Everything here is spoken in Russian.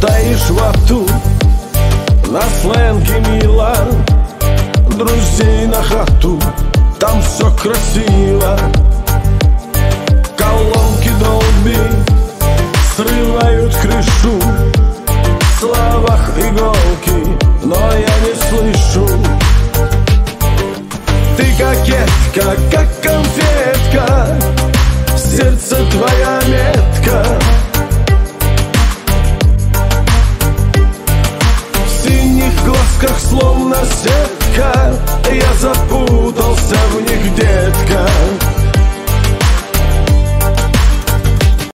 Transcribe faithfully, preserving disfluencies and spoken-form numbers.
Стоишь в авто, на сленге мило, друзей на хату, там все красиво. Колонки долби срывают крышу, в словах иголки, но я не слышу. Ты кокетка,